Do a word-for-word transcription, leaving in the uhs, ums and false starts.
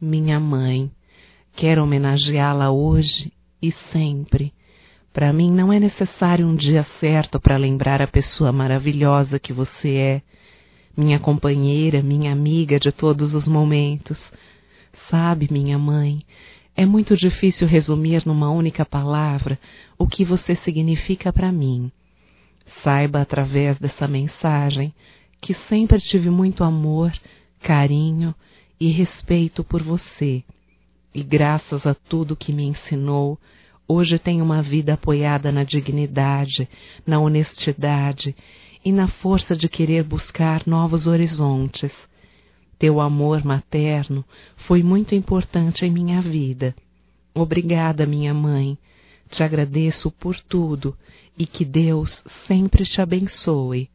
minha mãe. Quero homenageá-la hoje e sempre. Para mim não é necessário um dia certo para lembrar a pessoa maravilhosa que você é, minha companheira, minha amiga de todos os momentos. Sabe, minha mãe, é muito difícil resumir numa única palavra o que você significa para mim. Saiba através dessa mensagem que sempre tive muito amor, carinho e respeito por você. E graças a tudo que me ensinou, hoje tenho uma vida apoiada na dignidade, na honestidade e na força de querer buscar novos horizontes. Teu amor materno foi muito importante em minha vida. Obrigada, minha mãe. Te agradeço por tudo e que Deus sempre te abençoe.